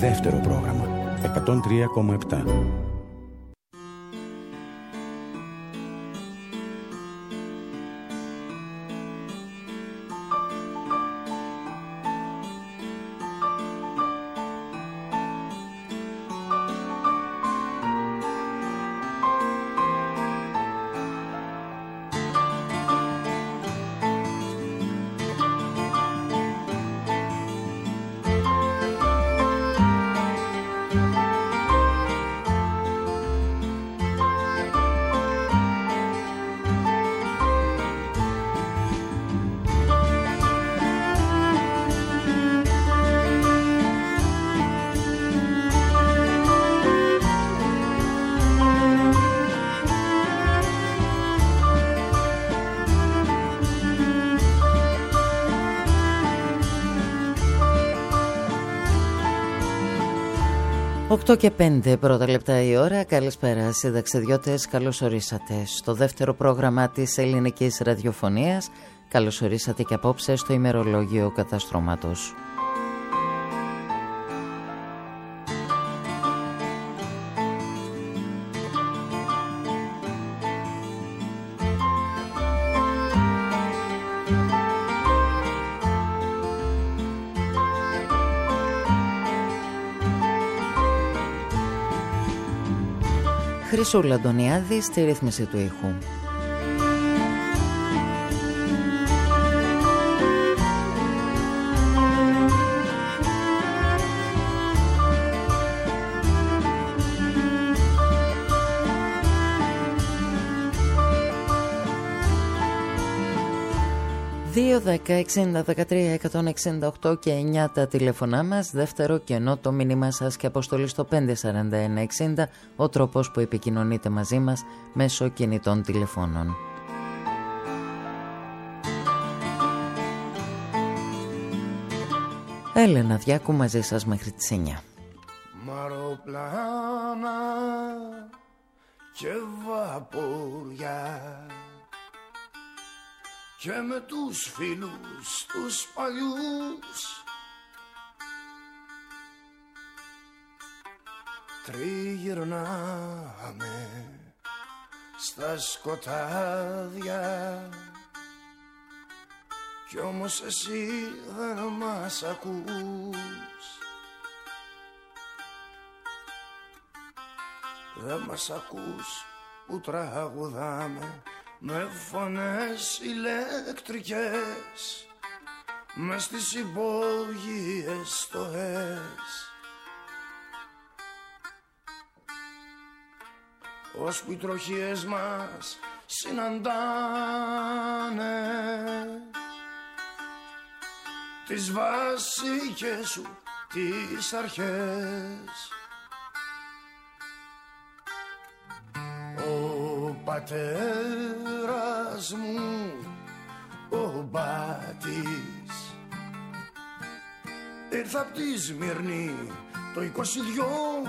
δεύτερο πρόγραμμα 103,7. Οκτώ και 5 πρώτα λεπτά η ώρα. Καλησπέρα συνταξιδιώτες, καλώς ορίσατε στο δεύτερο πρόγραμμα της ελληνικής ραδιοφωνίας. Καλώς ορίσατε και απόψε στο ημερολόγιο καταστρώματος. Χρυσούλα Αντωνιάδη στη ρύθμιση του ήχου. Δύο 10-60-13-168 και 9 τα τηλεφωνά μας. Δεύτερο κενό το μήνυμά σας και αποστολή στο 541-60, ο τρόπος που επικοινωνείτε μαζί μας μέσω κινητών τηλεφώνων. Έλενα Διάκου μαζί σας μέχρι τις 9. Μαροπλάνα και βαποριά και με τους φίλους τους παλιούς τριγυρνάμε στα σκοτάδια κι όμως εσύ δεν μας ακούς. Δεν μας ακούς που τραγουδάμε με φωνές ηλεκτρικές μες στις υπόγειες στοές, ώσπου οι τροχιές μας συναντάνε τις βασικές σου τις αρχές. Ο πατέρας μου, ο μπάτης, ήρθα απ' τη Σμύρνη το 22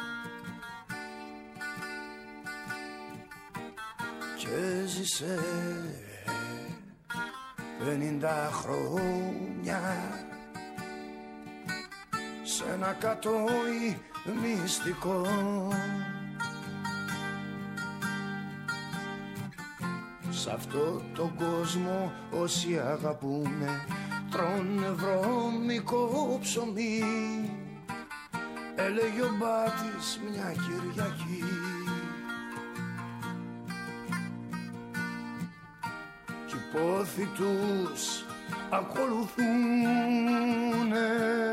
και ζήσε 50 χρόνια σε ένα κατόι μυστικό. Σ' αυτό τον κόσμο όσοι αγαπούνε τρώνε βρώμικο ψωμί, έλεγε ο μπάτης μια Κυριακή. Κι οι πόθοι τους ακολουθούνε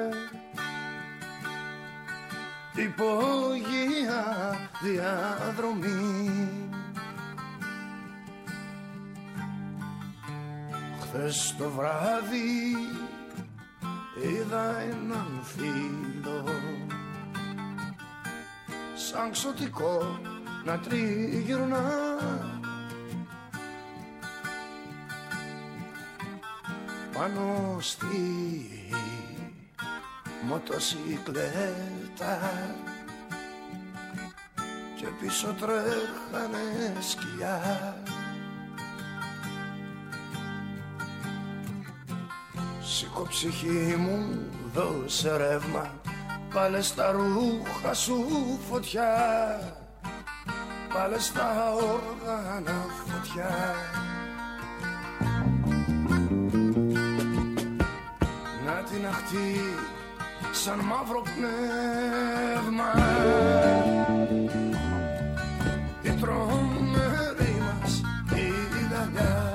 υπόγεια διαδρομή. Χθες το βράδυ είδα έναν φίλο σαν ξωτικό να τριγυρνά πάνω στη μοτοσικλέτα και πίσω τρέχανε σκυλιά. Σήκω ψυχή μου, δώσε ρεύμα, Βάλε στα ρούχα σου φωτιά, βάλε στα όργανα φωτιά. Να την αχτεί σαν μαύρο πνεύμα η τρομερή μας η γαλιά.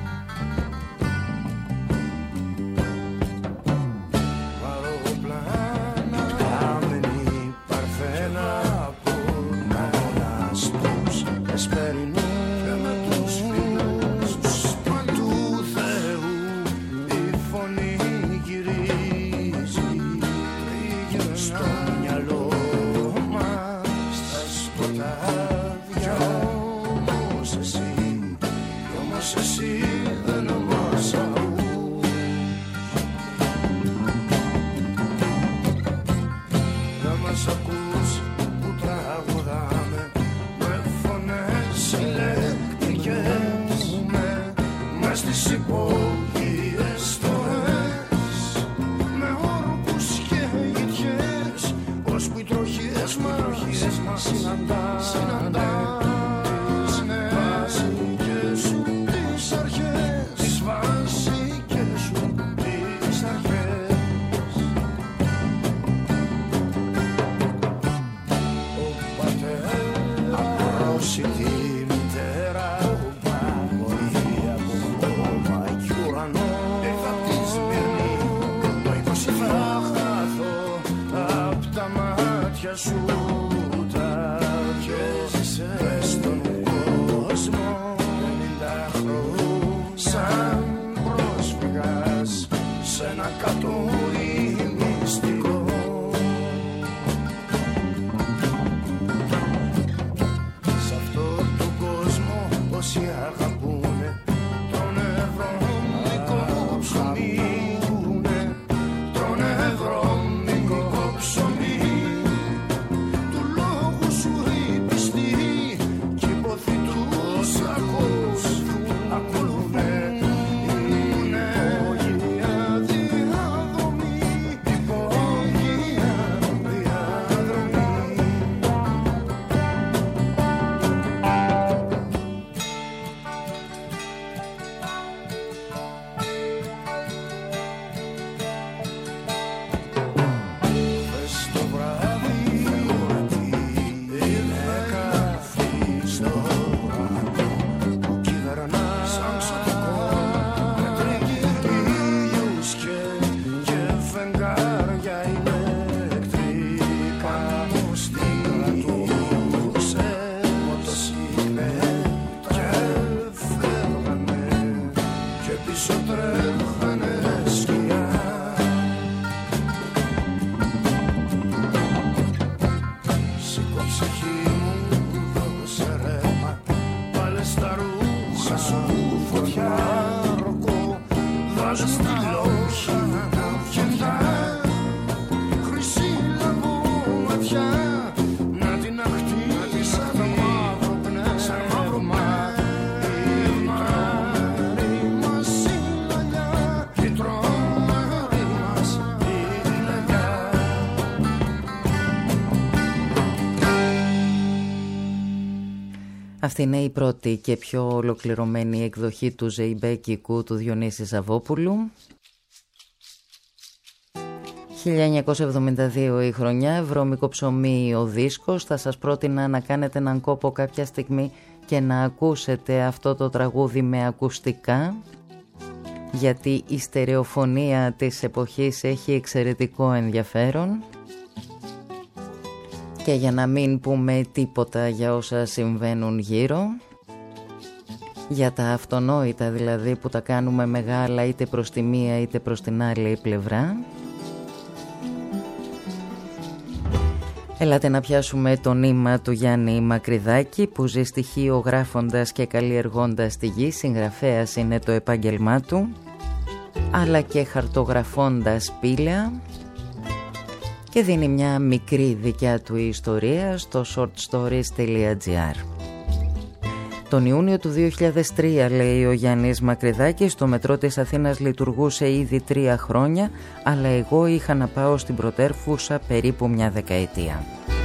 Αυτή είναι η πρώτη και πιο ολοκληρωμένη εκδοχή του ζεϊμπέκικου του Διονύση Ζαβόπουλου. 1972 η χρονιά, βρώμικο ψωμί ο δίσκος. Θα σας πρότεινα να κάνετε έναν κόπο κάποια στιγμή και να ακούσετε αυτό το τραγούδι με ακουστικά, γιατί η στερεοφωνία της εποχής έχει εξαιρετικό ενδιαφέρον. Και για να μην πούμε τίποτα για όσα συμβαίνουν γύρω, για τα αυτονόητα δηλαδή που τα κάνουμε μεγάλα είτε προς τη μία είτε προς την άλλη πλευρά. Ελάτε να πιάσουμε το νήμα του Γιάννη Μακρυδάκη, που ζει στοιχείο γράφοντας και καλλιεργώντας τη γη. Συγγραφέας είναι το επάγγελμά του, αλλά και χαρτογραφώντας σπήλαια, και δίνει μια μικρή δικιά του ιστορία στο shortstories.gr. Τον Ιούνιο του 2003, λέει ο Γιάννης Μακρυδάκης, το μετρό της Αθήνας λειτουργούσε ήδη 3 χρόνια, αλλά εγώ είχα να πάω στην πρωτεύουσα περίπου μια δεκαετία.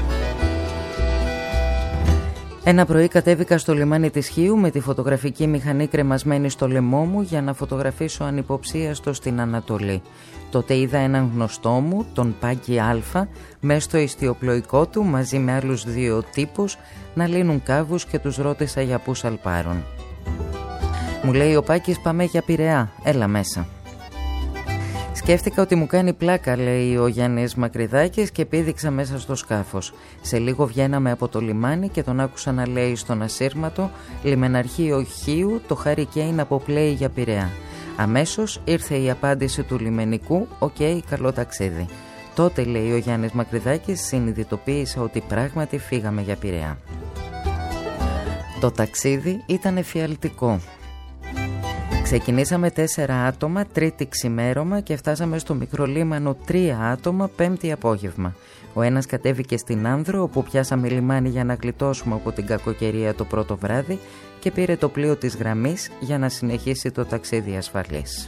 Ένα πρωί κατέβηκα στο λιμάνι της Χίου με τη φωτογραφική μηχανή κρεμασμένη στο λαιμό μου για να φωτογραφίσω ανυποψίαστο στην Ανατολή. Τότε είδα έναν γνωστό μου, τον Πάκη Α, μέσα στο ιστιοπλοϊκό του μαζί με άλλους 2 τύπους να λύνουν κάβους και τους ρώτησα για πού σαλπάρουν. Μου λέει ο Πάκης, πάμε για Πειραιά, έλα μέσα. Σκέφτηκα ότι μου κάνει πλάκα, λέει ο Γιάννης Μακρυδάκης, και πήδηξα μέσα στο σκάφος. Σε λίγο βγαίναμε από το λιμάνι και τον άκουσα να λέει στον ασύρματο «Λιμεναρχείο Χίου, το Harry Kane αποπλέει για Πειραιά». Αμέσως ήρθε η απάντηση του λιμενικού «Οκ, καλό ταξίδι». Τότε, λέει ο Γιάννης Μακρυδάκης, συνειδητοποίησα ότι πράγματι φύγαμε για Πειραιά. Το ταξίδι ήταν εφιαλτικό. Ξεκινήσαμε 4 άτομα Τρίτη ξημέρωμα και φτάσαμε στο μικρολίμανο 3 άτομα Πέμπτη απόγευμα. Ο ένας κατέβηκε στην Άνδρο, όπου πιάσαμε λιμάνι για να γλιτώσουμε από την κακοκαιρία το πρώτο βράδυ, και πήρε το πλοίο της γραμμής για να συνεχίσει το ταξίδι ασφαλής.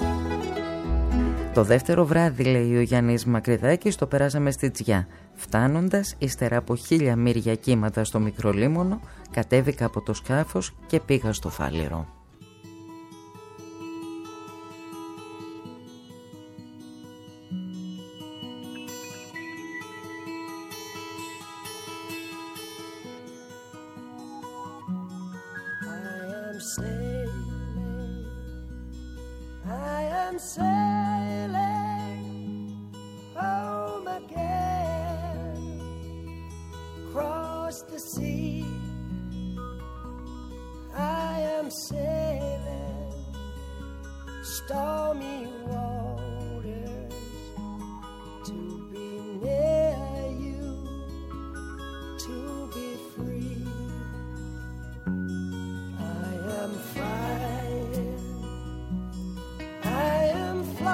Το δεύτερο βράδυ, λέει ο Γιάννης Μακρυδάκης, το περάσαμε στη Τζιά. Φτάνοντας, ύστερα από 1000 μύρια κύματα στο μικρολίμωνο, κατέβηκα από το σκάφος και πήγα στο Φάληρο. Sailing home again, across the sea. I am sailing stormy waters to be near you, to be free. I am flying, I am flying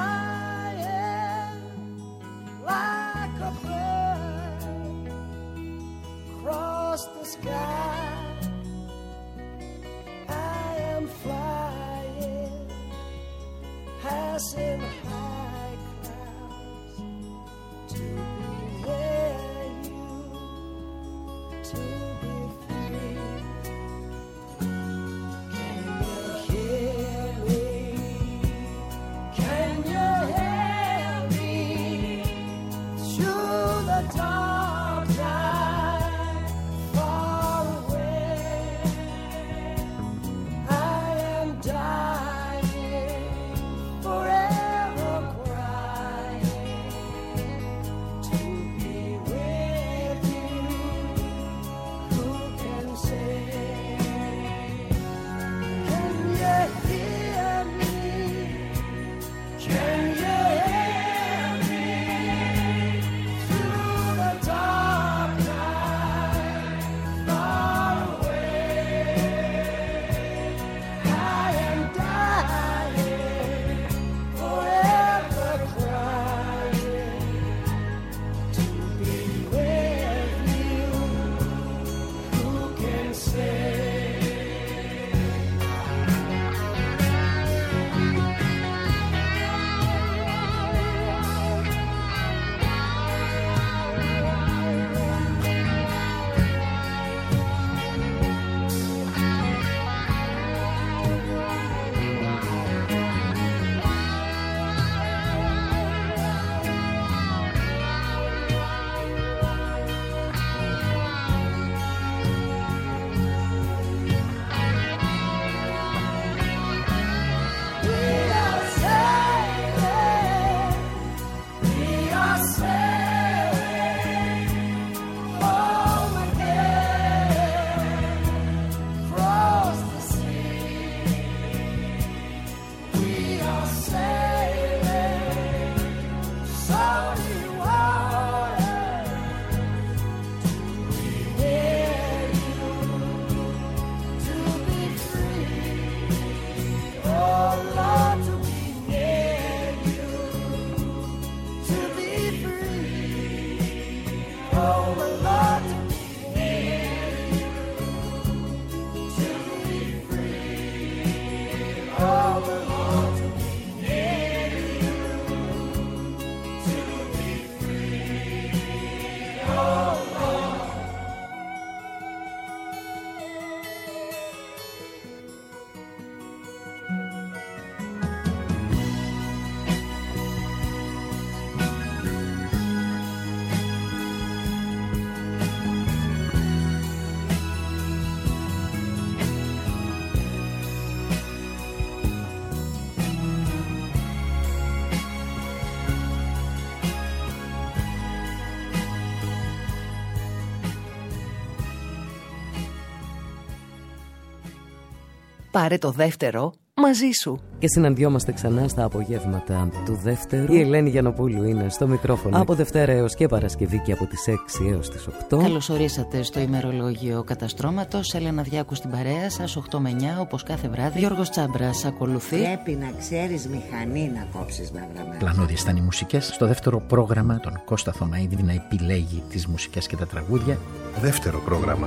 Πάρε το δεύτερο μαζί σου. Και συναντιόμαστε ξανά στα απογεύματα του δεύτερου. Η Ελένη Γιαννοπούλου είναι στο μικρόφωνο από Δευτέρα έως και Παρασκευή και από τις 6 έως τις 8. Καλώς ορίσατε στο ημερολόγιο Καταστρώματος. Έλενα Διάκου στην παρέα σας, 8 με 9 όπως κάθε βράδυ. Γιώργος Τσάμπρας ακολουθεί. Πρέπει να ξέρεις μηχανή να κόψεις μαύρα μέρα. Πλανώδιες ήταν οι μουσικές. Στο δεύτερο πρόγραμμα τον Κώστα Θωμαίδη να επιλέγει τις μουσικές και τα τραγούδια. Δεύτερο πρόγραμμα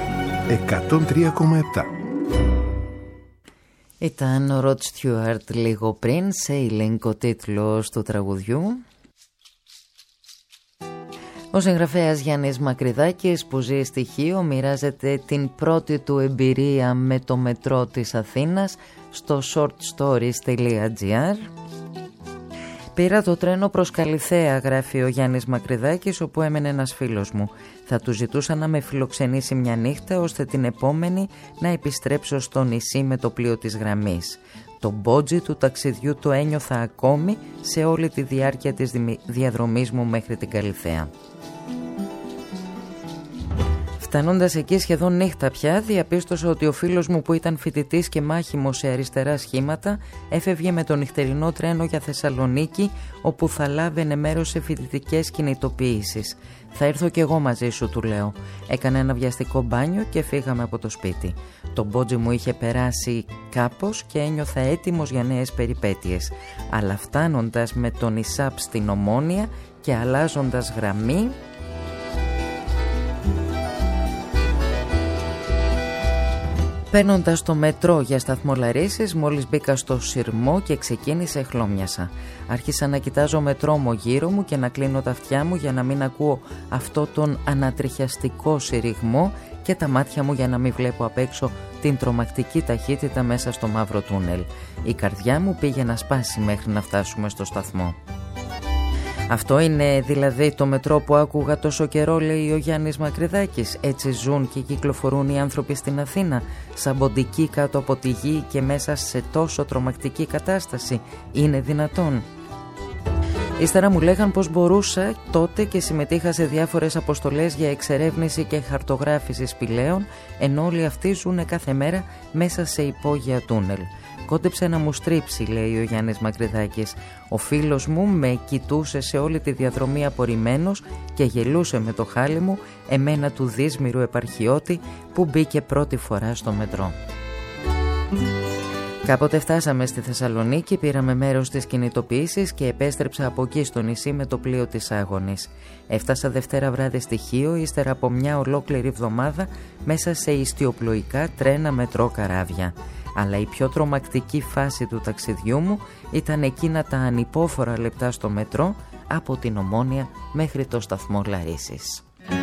103,7. Ήταν ο Ροτ Στιούαρτ λίγο πριν, Sailing ο τίτλος του τραγουδιού. Ο συγγραφέας Γιάννης Μακρυδάκης που ζει στη Χίο μοιράζεται την πρώτη του εμπειρία με το μετρό της Αθήνας στο shortstories.gr. Πήρα το τρένο προς Καλιθέα, γράφει ο Γιάννης Μακρυδάκης, όπου έμενε ένας φίλος μου. Θα του ζητούσα να με φιλοξενήσει μια νύχτα, ώστε την επόμενη να επιστρέψω στο νησί με το πλοίο της γραμμής. Το μπότζι του ταξιδιού το ένιωθα ακόμη σε όλη τη διάρκεια της διαδρομής μου μέχρι την Καλιθέα. Φτάνοντας εκεί σχεδόν νύχτα πια, διαπίστωσα ότι ο φίλος μου που ήταν φοιτητής και μάχημος σε αριστερά σχήματα έφευγε με το νυχτερινό τρένο για Θεσσαλονίκη, όπου θα λάβαινε μέρος σε φοιτητικές κινητοποιήσεις. Θα έρθω κι εγώ μαζί σου, του λέω. Έκανα ένα βιαστικό μπάνιο και φύγαμε από το σπίτι. Το μπότζι μου είχε περάσει κάπως και ένιωθα έτοιμος για νέες περιπέτειες. Αλλά φτάνοντας με τον Ισάπ στην Ομόνια και αλλάζοντας γραμμή, παίρνοντας το μετρό για σταθμό Λαρίσης, μόλις μπήκα στο σειρμό και ξεκίνησε χλώμιασα. Άρχισα να κοιτάζω με τρόμο γύρω μου και να κλείνω τα αυτιά μου για να μην ακούω αυτό τον ανατριχιαστικό συρριγμό και τα μάτια μου για να μην βλέπω απ' έξω την τρομακτική ταχύτητα μέσα στο μαύρο τούνελ. Η καρδιά μου πήγε να σπάσει μέχρι να φτάσουμε στο σταθμό. Αυτό είναι δηλαδή το μετρό που άκουγα τόσο καιρό, λέει ο Γιάννης Μακρυδάκης. Έτσι ζουν και κυκλοφορούν οι άνθρωποι στην Αθήνα, σαν ποντικοί κάτω από τη γη και μέσα σε τόσο τρομακτική κατάσταση. Είναι δυνατόν? Ύστερα μου λέγαν πως μπορούσα τότε και συμμετείχα σε διάφορες αποστολές για εξερεύνηση και χαρτογράφηση σπηλαίων, ενώ όλοι αυτοί ζουν κάθε μέρα μέσα σε υπόγεια τούνελ. Κόντεψε να μου στρίψει, λέει ο Γιάννης Μακρυδάκης. Ο φίλος μου με κοιτούσε σε όλη τη διαδρομή απορριμμένος και γελούσε με το χάλι μου, εμένα του δύσμηρου επαρχιώτη που μπήκε πρώτη φορά στο μετρό. Κάποτε φτάσαμε στη Θεσσαλονίκη, πήραμε μέρος στις κινητοποιήσεις και επέστρεψα από εκεί στο νησί με το πλοίο της Άγωνης. Έφτασα Δευτέρα βράδυ στη Χίο, ύστερα από μια ολόκληρη εβδομάδα μέσα σε ιστιοπλοϊκά τρένα, μετρό, καράβια. Αλλά η πιο τρομακτική φάση του ταξιδιού μου ήταν εκείνα τα ανυπόφορα λεπτά στο μετρό από την Ομόνια μέχρι το σταθμό Λαρίσης.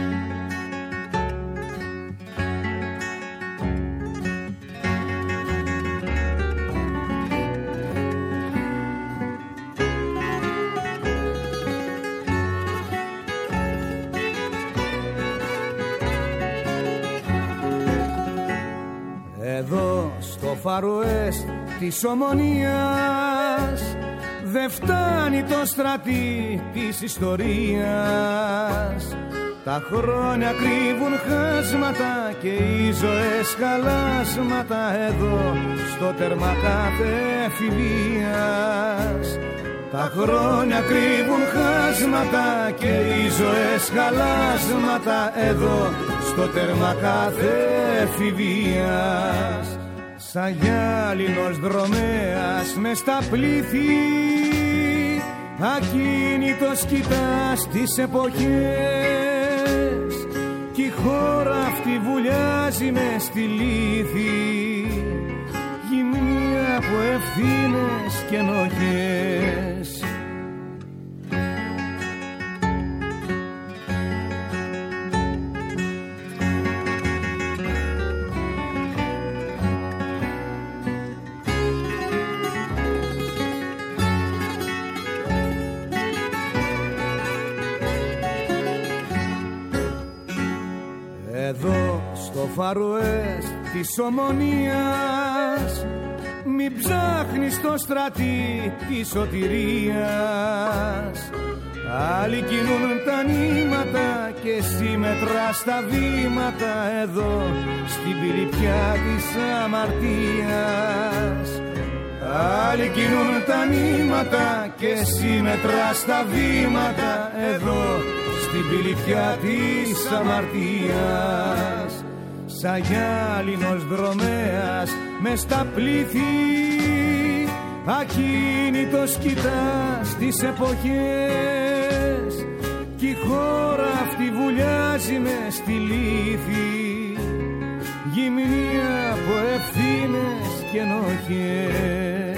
Εδώ στο Φαρουές της Ομονίας δεν φτάνει το στρατή της ιστορίας. Τα χρόνια κρύβουν χάσματα και οι ζωές χαλάσματα εδώ στο τέρμα κάθε εφηβείας. Τα χρόνια κρύβουν χάσματα και οι ζωές χαλάσματα εδώ στο τέρμα κάθε εφηβείας. Σαν γυάλινος δρομέας μες στα πλήθη ακίνητος κοιτάς τις εποχές κι η χώρα αυτή βουλιάζει μες στη λύθη γυμνή από ευθύνες και ενοχές. Εδώ στο Φαρουές της Ομονίας μην ψάχνεις το στρατή της σωτηρίας. Άλλοι κινούν τα νήματα και εσύ μετράς τα βήματα εδώ στην πηλιπιά της αμαρτίας. Άλλοι κινούν τα νήματα και εσύ μετράς τα βήματα εδώ στην πηλιπιά της αμαρτίας. Σαν γυάλινος δρομέας μες στα πλήθη ακίνητος κοιτάς τις εποχές κι η χώρα αυτή βουλιάζει μες στη λύθη γυμνή από ευθύνες και ενοχές.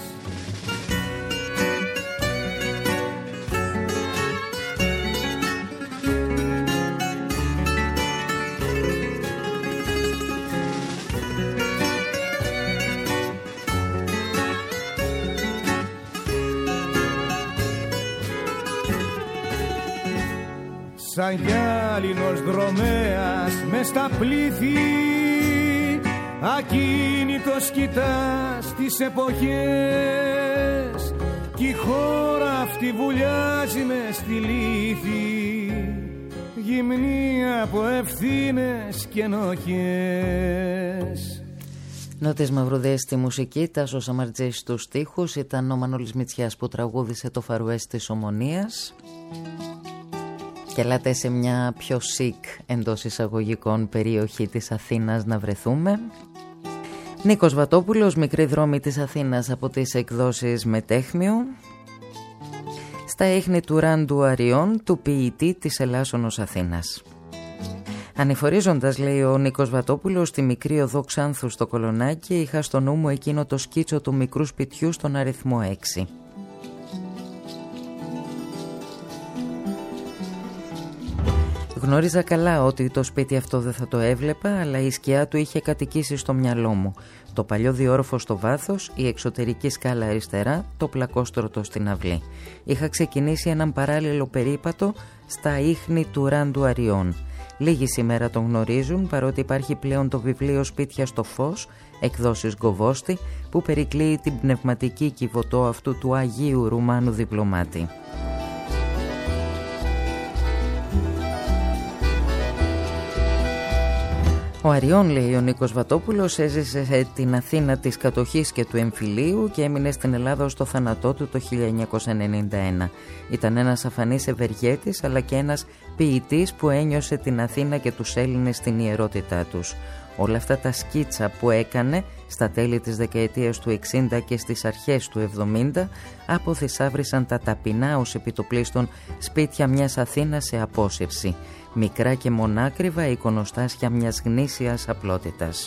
Σαν γυάλινος δρομέας μες στα πλήθη ακίνητος κοιτάς τις εποχές κι η χώρα αυτή βουλιάζει μες στη λύθη γυμνή από ευθύνες και ενοχές. Νότης Μαυρουδές στη μουσική, Τάσος Αμαρτζής στους στίχους. Ήταν ο Μανώλης Μητσιάς που τραγούδισε το Φαρουές της Ομονίας. Και ελάτε σε μια πιο σικ εντός εισαγωγικών περιοχή της Αθήνας να βρεθούμε. Νίκος Βατόπουλος, Μικρή δρόμη της Αθήνας από τις εκδόσεις Μετέχμιο. Στα ίχνη του Ράντου Αριών, του ποιητή της Ελλάσσονος Αθήνας. Ανηφορίζοντας, λέει ο Νίκος Βατόπουλος, στη μικρή οδό Ξάνθου στο Κολονάκι, είχα στο νου μου εκείνο το σκίτσο του μικρού σπιτιού στον αριθμό 6. Γνώριζα καλά ότι το σπίτι αυτό δεν θα το έβλεπα, αλλά η σκιά του είχε κατοικήσει στο μυαλό μου. Το παλιό διόροφο στο βάθος, η εξωτερική σκάλα αριστερά, το πλακόστρωτο στην αυλή. Είχα ξεκινήσει έναν παράλληλο περίπατο στα ίχνη του Ράντου Αριών. Λίγοι σήμερα τον γνωρίζουν, παρότι υπάρχει πλέον το βιβλίο «Σπίτια στο φως», εκδόσεις Γκοβόστη, που περικλείει την πνευματική κυβωτό αυτού του Αγίου Ρουμάνου διπλωμάτη. Ο Αριών, λέει ο Νίκος Βατόπουλος, έζησε την Αθήνα της κατοχής και του εμφυλίου και έμεινε στην Ελλάδα ως το θάνατό του το 1991. Ήταν ένας αφανής ευεργέτης, αλλά και ένας ποιητής που ένιωσε την Αθήνα και τους Έλληνες στην ιερότητά τους. Όλα αυτά τα σκίτσα που έκανε στα τέλη της δεκαετίας του 60 και στις αρχές του 70 αποθυσάβρισαν τα ταπεινά ως επιτοπλίστων σπίτια μιας Αθήνας σε απόσυρση. Μικρά και μονάκριβα εικονοστάσια μιας γνήσιας απλότητας.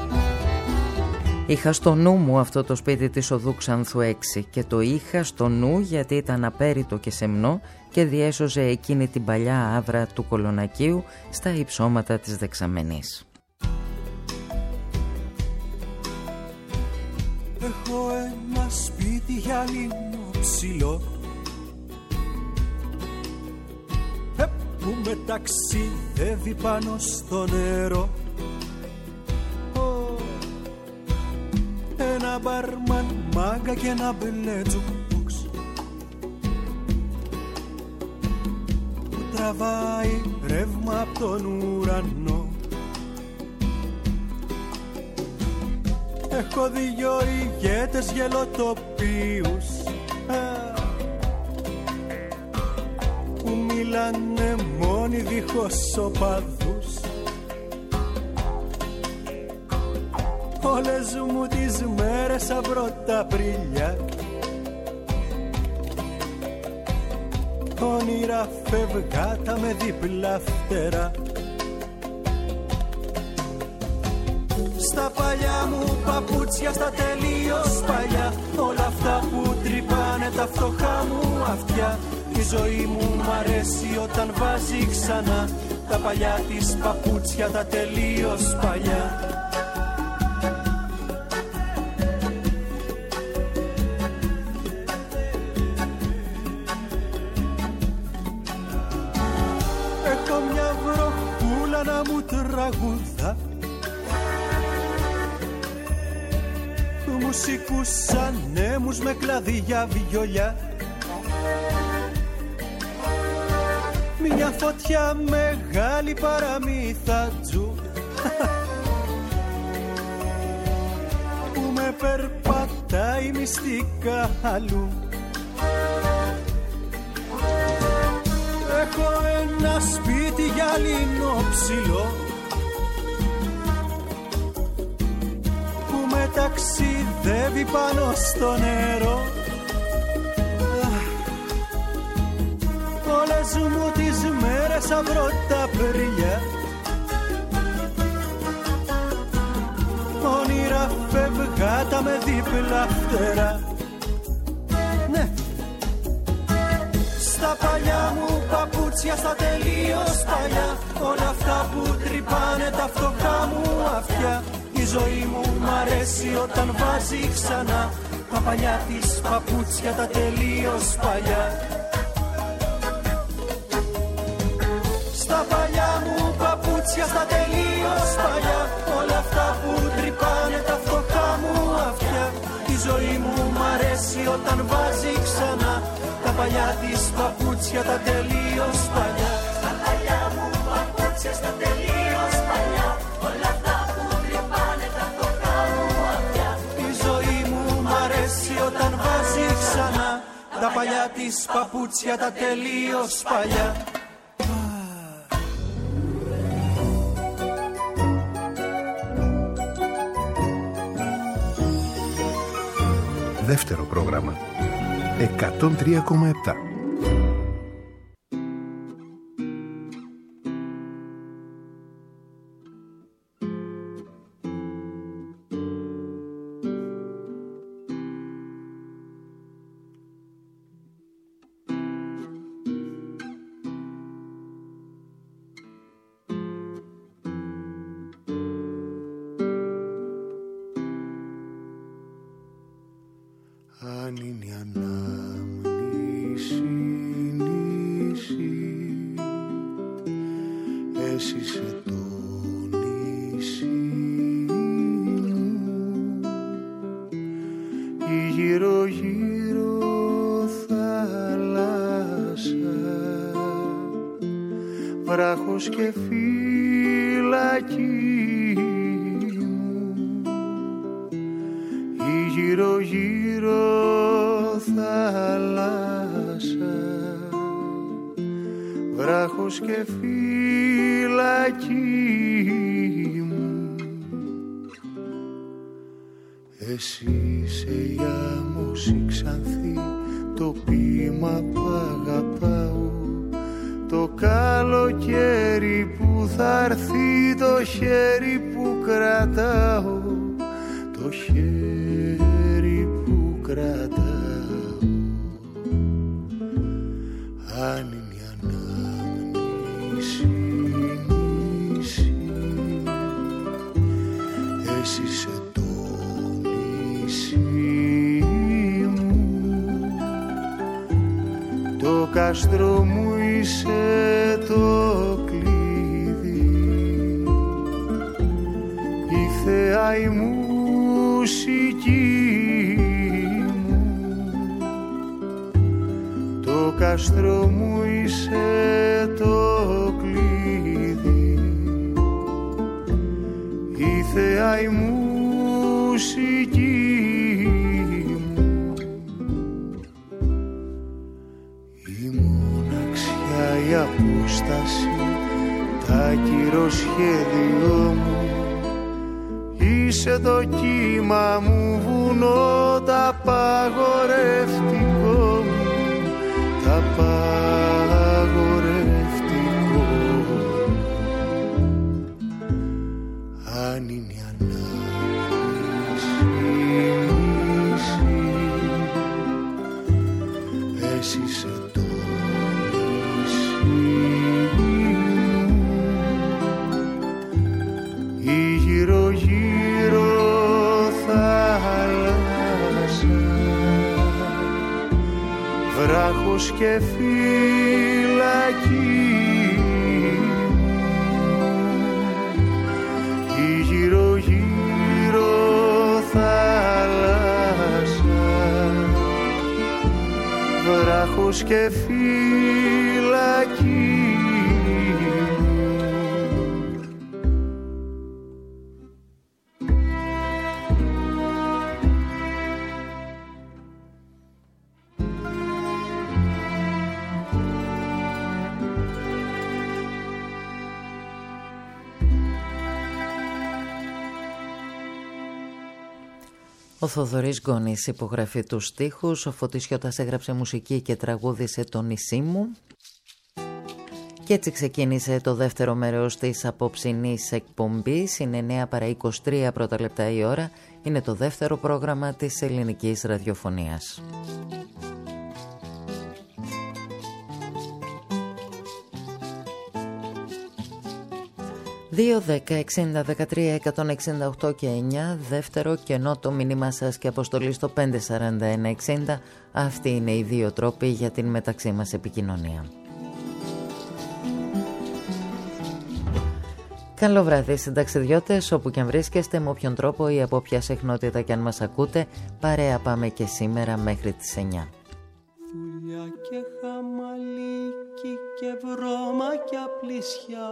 Είχα στο νου μου αυτό το σπίτι της οδού Ξανθού 6 και το είχα στο νου γιατί ήταν απέριτο και σεμνό και διέσωζε εκείνη την παλιά άβρα του Κολονακίου στα υψώματα της Δεξαμενής. Έχω ένα σπίτι γυάλινο ψηλό που με ταξιδεύει πάνω στο νερό. Ένα μπαρμαν μάγκα και ένα μπλε τζουκμπόξ που τραβάει ρεύμα από τον ουρανό. Έχω 2 ηγέτες γελοτοπίους που μιλάνε μόνοι δίχως οπαδούς. Όλες μου τις μέρες σαν πρώτα Απριλιά όνειρα φευγάτα με διπλά φτερά. Στα παλιά μου παπούτσια, στα τελείως παλιά, όλα αυτά που τρυπάνε τα φτωχά μου αυτιά. Η ζωή μου μ' αρέσει όταν βάζει ξανά τα παλιά της παπούτσια, τα τελείως παλιά. Έχω μια βροχούλα να μου τραγουδά, μουσικούς ανέμους με κλαδιά βιολιά. μια φωτιά μεγάλη παραμύθα τζου που με περπατάει μυστικά αλλού. Έχω ένα σπίτι γυάλινο ψηλό που με ταξιδεύει πάνω στο νερό. Όλες μου τις μέρες αυρώ τα περιά, όνειρα φευγάτα με δίπλα φτερά. Ναι. Στα παλιά μου παπούτσια, στα τελείως παλιά, όλα αυτά που τρυπάνε τα φτωχά μου αυτιά. Η ζωή μου μ' αρέσει όταν βάζει ξανά τα παλιά της παπούτσια, τα τελείως παλιά. Στα παλιά μου παπούτσια, στα τελείως παλιά, όλα αυτά που τρυπάνε τα φτωχά μου αυτιά. Η ζωή μου μ' αρέσει όταν βάζει ξανά τα παλιά της παπούτσια, τα τελείως παλιά. Στα παλιά μου παπούτσια, στα τελείως παλιά, όλα αυτά που τρυπάνε τα φτωχά μου αυτιά. Η ζωή μου μ' αρέσει όταν βάζει ξανά τα παλιά της παπούτσια, τα τελείως παλιά. Δεύτερο πρόγραμμα 103,7. Αν είναι η ανάμνηση νησί, εσύ σε το νησί μου, η γύρω γύρω θάλασσα, βράχος και φυλακή μου, η γύρω γύρω θάλασσα, βράχος και φυλακή μου. Εσύ είσαι η άμμωση ξανθή, το ποίημα που αγαπάω, το καλοκαίρι που θα έρθει, το χέρι που κρατάω, το χέρι που κρατάω. Αν είναι η ανάμνηση νησί, εσύ είσαι το νησί μου, το κάστρο μου είσαι το κλειδί, η θεά η μουσική μου, το κάστρο μου είσαι το κλειδί, η θεά η μουσική μου, η μοναξιά η απόσταση, τα κυροσχέδιό μου, είσαι το κύμα μου βουνό, τα απαγορευτικό μου, τα απαγορευτικό. Αν είναι η ανάμνηση νησί, εσύ είσαι το νησί μου, η γύρω γύρω θάλασσα, βράχος και φυλακή μου, η γύρω γύρω θάλασσα, βράχος και φυλακή. Ο Θοδωρής Γκόνης υπογραφεί τους στίχους, ο Φώτης Χιώτας έγραψε μουσική και τραγούδισε «Το νησί μου». Και έτσι ξεκίνησε το δεύτερο μέρος της απόψινής εκπομπής. Είναι 9 παρά 23 πρώτα λεπτά η ώρα. Είναι το δεύτερο πρόγραμμα της ελληνικής ραδιοφωνίας. 2-10-60-13-168 και 9, δεύτερο κενό το μήνυμά σας και αποστολή στο 541-60. Αυτοί είναι οι δύο τρόποι για την μεταξύ μας επικοινωνία. Καλό βράδυ συνταξιδιώτες, όπου και αν βρίσκεστε, με όποιον τρόπο ή από ποια συχνότητα και αν μας ακούτε, παρέα πάμε και σήμερα μέχρι τις 9. Δουλειά και χαμαλίκι και βρώμακια πλησιά,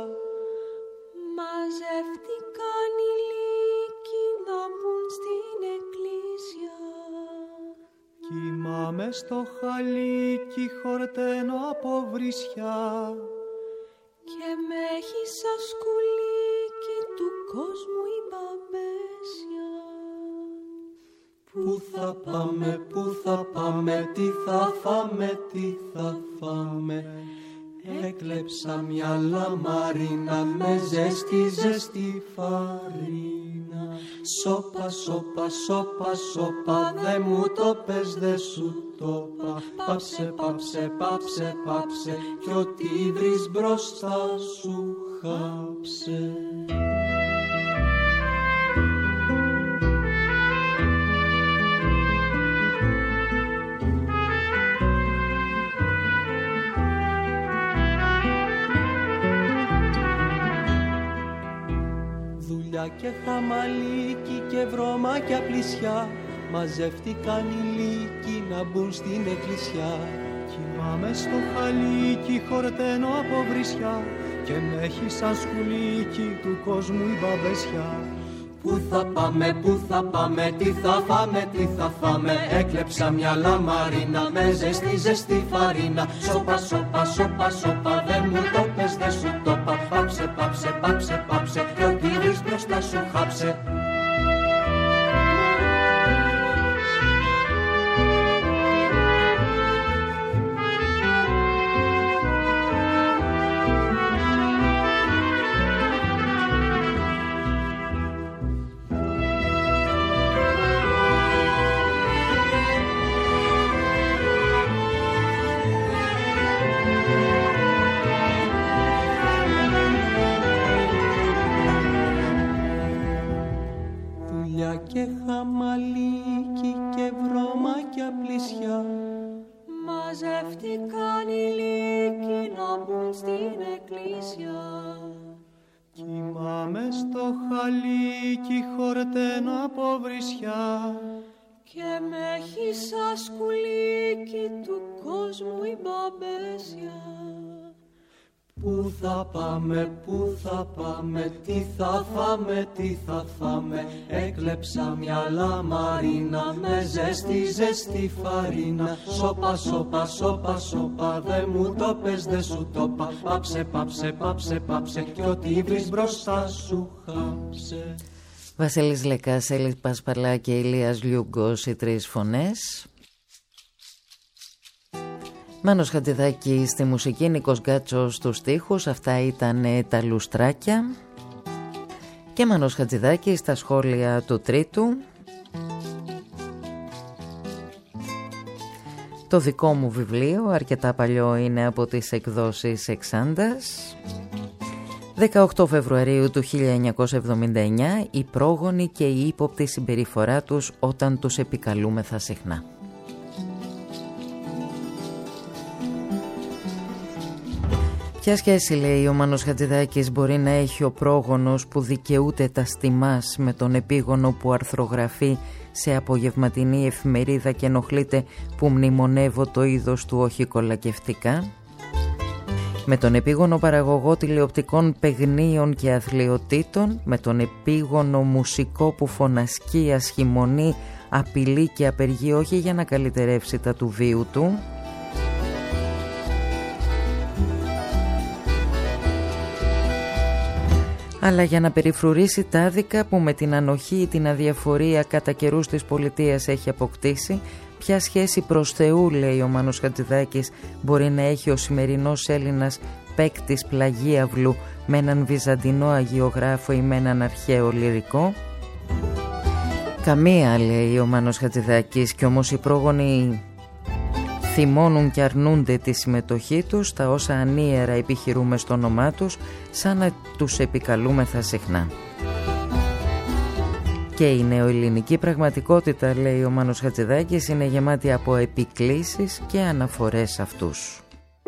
μαζεύτηκαν οι λύκοι να μπουν στην εκκλησιά. Κοιμάμαι στο χαλίκι, χορταίνω από βρισιά, και με έχει σαν σκουλίκι του κόσμου η μπαμπέσια. Πού θα πάμε, πού θα πάμε, τι θα φάμε, τι θα φάμε. Έκλεψα μια λαμαρίνα με ζέστη, ζέστη φαρίνα. Σόπα, σόπα, σόπα, σόπα, δε μου το πες, δε σου το πα. Πάψε, πάψε, πάψε, πάψε, κι ό,τι βρεις μπροστά σου χάψε. Και χαμαλίκι και βρώμακια πλησιά, μαζεύτηκαν οι λύκοι να μπουν στην εκκλησιά. Κοιμάμαι στο χαλίκι, χορταίνω από βρισιά, και με έχει σαν σκουλίκι του κόσμου η μπαμπέσια. Πού θα πάμε, πού θα πάμε, τι θα φάμε, τι θα φάμε. Έκλεψα μια λαμαρίνα με ζεστή, ζεστή φαρίνα. Σόπα, σόπα, σόπα, σόπα, δεν μου το πες, δεν σου το πα. Πάψε, πάψε, πάψε, πάψε, κι ό,τι βρεις μπροστά σου χάψε. Και χαμαλίκι και βρώμακια πλησιά, μαζεύτηκαν οι λύκοι να μπουν στην εκκλησιά. Κοιμάμαι στο χαλίκι, χορταίνω από βρισιά, και με έχει σαν σκουλίκι του κόσμου η μπαμπέσια. Πού θα πάμε, πού θα πάμε, τι θα φάμε, τι θα φάμε. Έκλεψα μια λαμαρίνα με ζέστη, ζέστη φαρίνα. Σόπα, σόπα, σόπα, σόπα, δε μου το πες, δε σου το πα. Πάψε, πάψε, πάψε, πάψε, κι ό,τι βρεις μπροστά σου χάψε. Βασίλης Λεκάς, Έλλης Πασπαλά και Ηλίας Λιούγκος, οι τρεις φωνές. Μάνος Χατζηδάκης στη μουσική, Νίκος Γκάτσος στους στίχους. Αυτά ήταν τα λουστράκια. Και Μάνος Χατζηδάκης στα σχόλια του τρίτου. Το δικό μου βιβλίο, αρκετά παλιό, είναι από τις εκδόσεις Εξάντας. 18 Φεβρουαρίου του 1979, η πρόγονη και η ύποπτη συμπεριφορά τους όταν τους επικαλούμεθα συχνά. Ποια σχέση, λέει ο Μάνος Χατζηδάκης, μπορεί να έχει ο πρόγονος που δικαιούται τα στιμάς με τον επίγονο που αρθρογραφεί σε απογευματινή εφημερίδα και ενοχλείται που μνημονεύω το είδος του όχι κολακευτικά? Με τον επίγονο παραγωγό τηλεοπτικών παιγνίων και αθλιοτήτων, με τον επίγονο μουσικό που φωνασκεί, ασχημονεί, απειλεί και απεργεί όχι για να καλυτερεύσει τα του βίου του? αλλά για να περιφρουρήσει τα άδικα που με την ανοχή ή την αδιαφορία κατά καιρούς της πολιτείας έχει αποκτήσει, ποια σχέση προς Θεού, λέει ο Μάνος Χατζηδάκης, μπορεί να έχει ο σημερινός Έλληνας παίκτης πλαγίαυλου με έναν βυζαντινό αγιογράφο ή με έναν αρχαίο λυρικό? Καμία, λέει ο Μάνος Χατζηδάκης, κι όμως οι πρόγονοι θυμώνουν και αρνούνται τη συμμετοχή τους στα όσα ανίερα επιχειρούμε στο όνομά τους, σαν να τους επικαλούμεθα συχνά. Και η νεοελληνική πραγματικότητα, λέει ο Μάνος Χατζηδάκης, είναι γεμάτη από επικλήσεις και αναφορές σε αυτούς.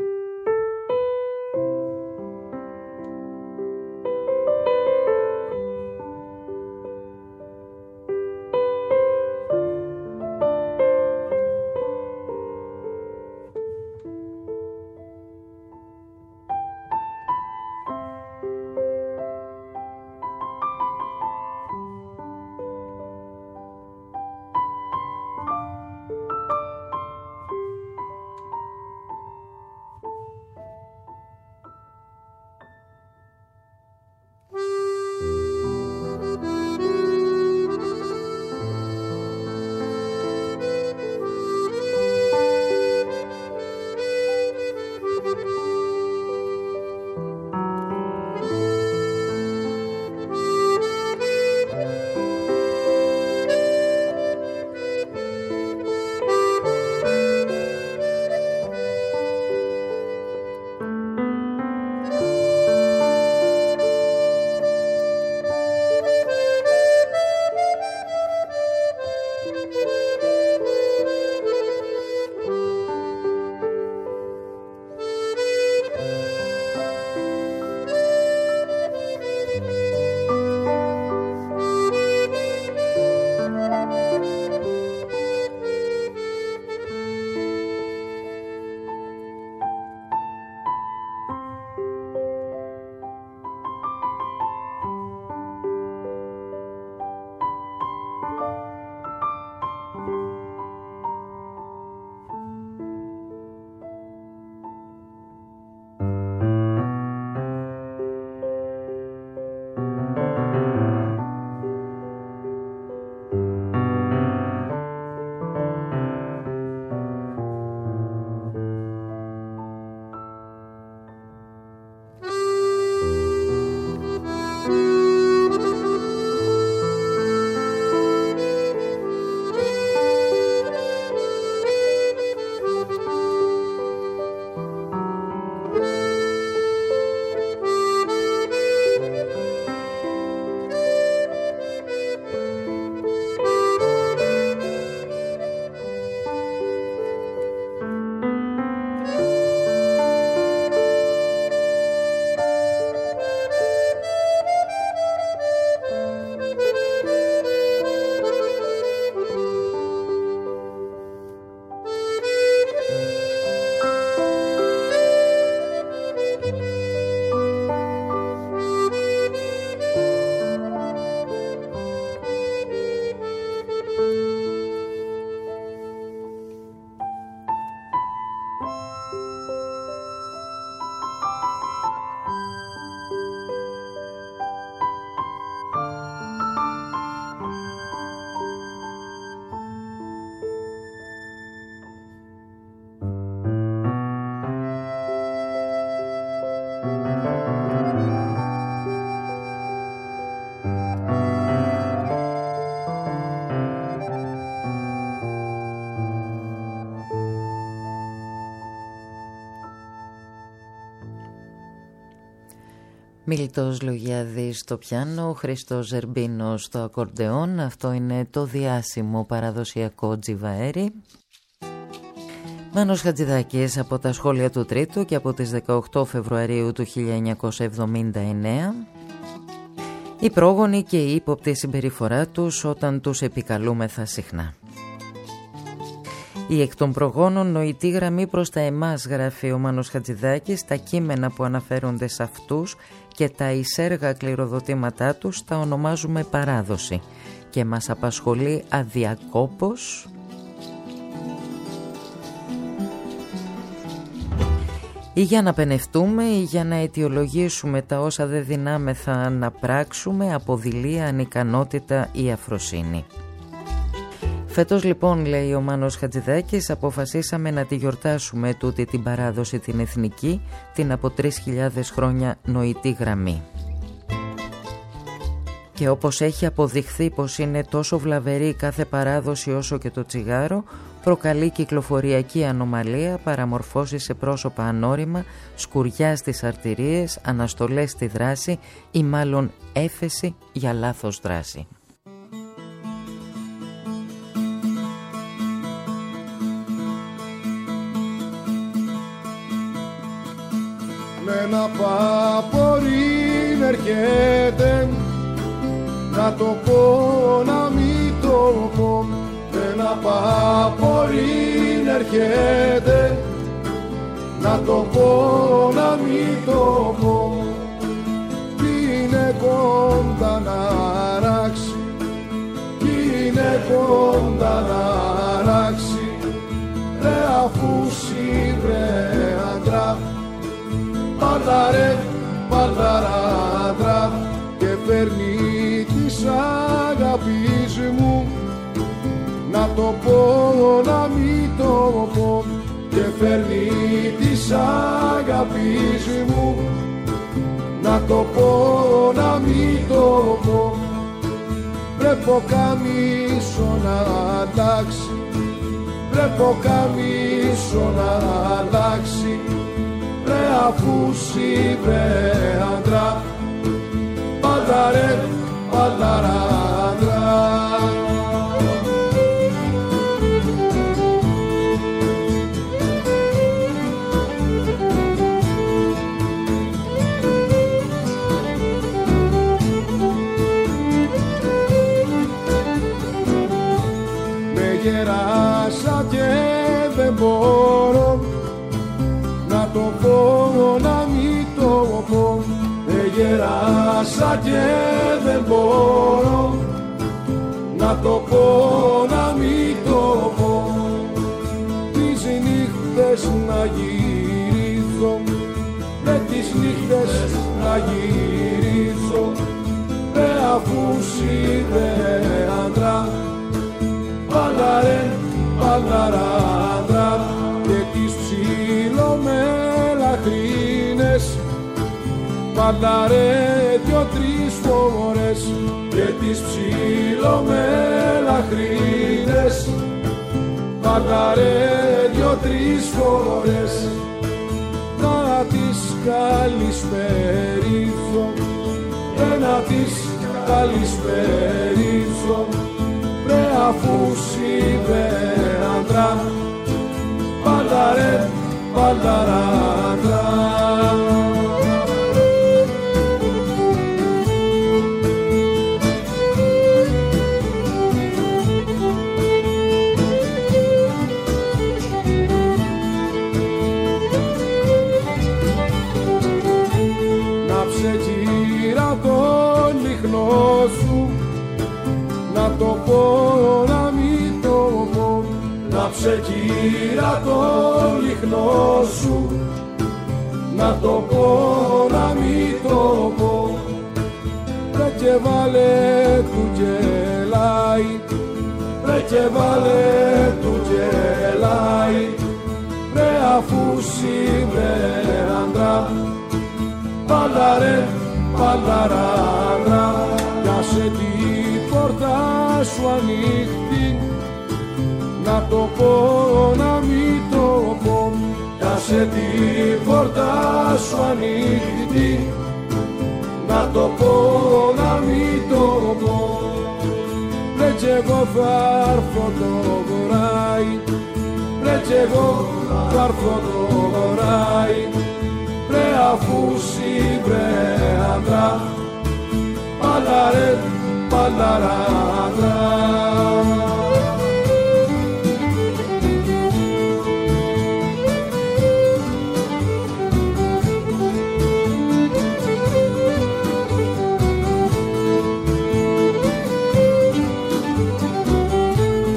Μίλτος Λογιάδης στο πιάνο, Χρήστος Ζερμπίνος στο ακορντεόν. Αυτό είναι το διάσημο παραδοσιακό τζιβαέρι. Μάνος Χατζηδάκης από τα σχόλια του Τρίτου και από τις 18 Φεβρουαρίου του 1979. Οι πρόγονοι και η ύποπτη συμπεριφορά τους όταν τους επικαλούμεθα συχνά. Η εκ των προγόνων νοητή γραμμή προς τα εμάς, γράφει ο Μάνος Χατζηδάκης, τα κείμενα που αναφέρονται σε αυτούς και τα εισέργα κληροδοτήματά τους τα ονομάζουμε παράδοση και μας απασχολεί αδιακόπως ή για να πενευτούμε ή για να αιτιολογήσουμε τα όσα δεν δυνάμεθα να πράξουμε από δειλία, ανικανότητα ή αφροσύνη. Φέτος λοιπόν, λέει ο Μάνος Χατζηδάκης, αποφασίσαμε να τη γιορτάσουμε τούτη την παράδοση την εθνική, την από 3.000 χρόνια νοητή γραμμή. Και όπως έχει αποδειχθεί πως είναι τόσο βλαβερή κάθε παράδοση όσο και το τσιγάρο, προκαλεί κυκλοφοριακή ανομαλία, παραμορφώσεις σε πρόσωπα ανώριμα, σκουριά στις αρτηρίες, αναστολές στη δράση ή μάλλον έφεση για λάθος δράση. Με ένα παπορήν έρχεται, να το πω να μην το πω. Με ένα παπορήν έρχεται, να το πω να μην το πω. Είναι κοντά να ράξει, είναι κοντά να ράξει, ρε αφού βρε άντρα, παλταρέ, παλταράντρα, και φέρνει της αγάπης μου, να το πω να μην το πω. Και φέρνει της αγάπης μου, να το πω να μην το πω. Πρέπει ο καμίσο να αλλάξει, πρέπει ο καμίσο να αλλάξει, ρε αφού βρε άντρα, παλταρέ, παλταράντρα. Με γεράσα και δεν μπορώ να το πω να μην το πω. Γεράσα και δεν μπορώ να το πω να μην το πω. Τις νύχτες να γυρίσω, με τις νύχτες να γυρίσω, ρε αφού βρε άντρα, παλταρέ, παλταράντρα, και τις ψιλομελαχρίνες, παλταρέ 2-3 φορές, και τις ψιλομελαχρίνες, παλταρέ 2-3 φορές. Να τις καλησπερίσω, να τις καλησπερίσω, ρε αφού βρε άντρα, παλταρέ, παλταράντρα. Να το πω να μην το πω, να ψεκύρα το λιχνό σου, να το πω να μην το πω. Ρε και βάλε του γελάει, ρε και βάλε του γελάει, ρε αφού βρε άντρα, παλταρέ, παλταράντρα. Άσε την πόρτα σου ανοιχτή, να το πω να μην το πω. Άσε την πόρτα σου ανοιχτή, να το πω να μην το πω. Ρε κι εγώ θα έρθω το βράδυ, ρε κι εγώ θα έρθω το βράδυ, ρε αφού βρε άντρα, παλταρέ, παλταράντρα.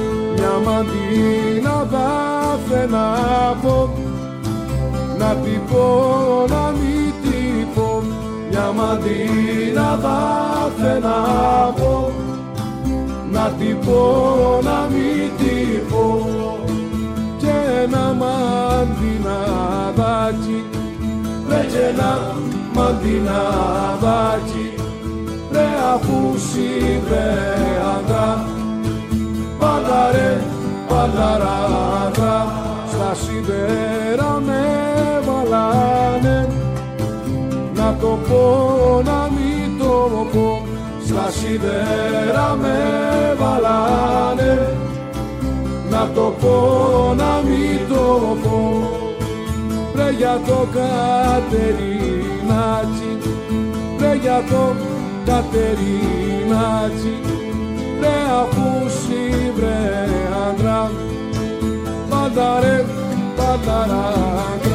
Μια μαντίνα θα να πω, να την πω, να μην τι πω, μια μαντίνα θα να πω, να τι πω, να μην τι πω, και ένα μαντιναδάκι, ρε και ένα μαντιναδάκι, ρε αφούσι βρε άντρα, πάντα ρε παλαράδρα, στα σίδερα με βάλανε, να το πω, να μην το πω, στα σίδερα με βάλανε, να το πω, να μην το πω, ρε για το Κατερινάτσι, ρε για το Κατερινάτσι, ρε αφούσι βρε άντρα, πάντα ρε παλαράδρα.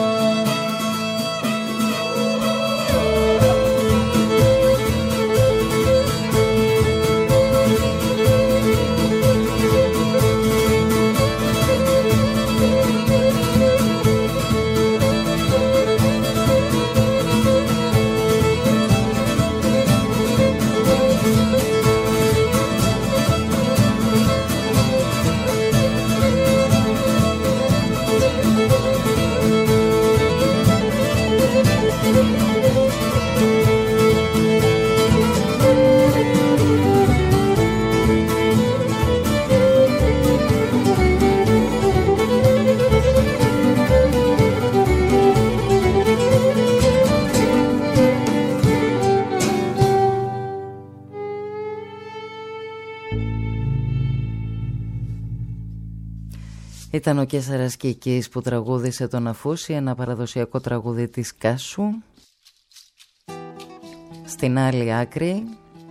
Ήταν ο Κέσσαρας Κικής που τραγούδισε τον Αφούσι, ένα παραδοσιακό τραγούδι της Κάσου. Στην άλλη άκρη,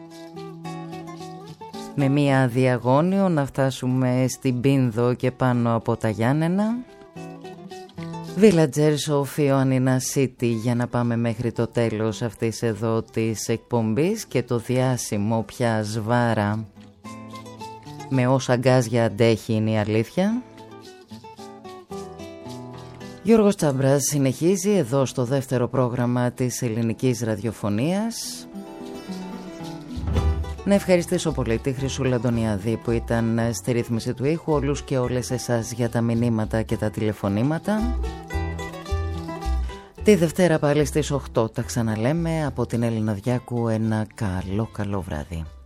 με μία διαγώνιο να φτάσουμε στην Πίνδο και πάνω από τα Γιάννενα. Villagers of Ioannina City, για να πάμε μέχρι το τέλος αυτής εδώ της εκπομπής και το διάσημο πια Σβάρα με όσα γκάζια αντέχει είναι η αλήθεια. Γιώργος Τσάμπρας συνεχίζει εδώ στο δεύτερο πρόγραμμα της ελληνικής ραδιοφωνίας. Να ευχαριστήσω πολύ τη Χρυσούλα Αντωνιάδη που ήταν στη ρύθμιση του ήχου, όλους και όλες εσάς για τα μηνύματα και τα τηλεφωνήματα. Τη Δευτέρα πάλι στις 8 τα ξαναλέμε. Από την Έλληνα Διάκου ένα καλό βράδυ.